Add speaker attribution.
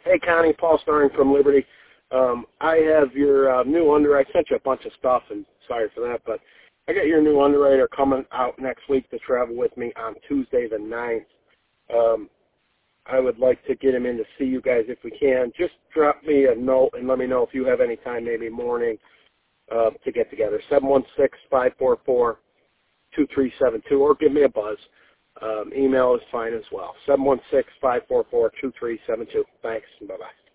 Speaker 1: Hey, Connie, Paul Starring from Liberty. I have your new underwriter. I sent you a bunch of stuff, and sorry for that, but I got your new underwriter coming out next week to travel with me on Tuesday the 9th. I would like to get him in to see you guys if we can. Just drop me a note and let me know if you have any time, maybe morning, to get together. 716-544-2372, or give me a buzz. Email is fine as well. 716-544-2372. Thanks, and bye-bye.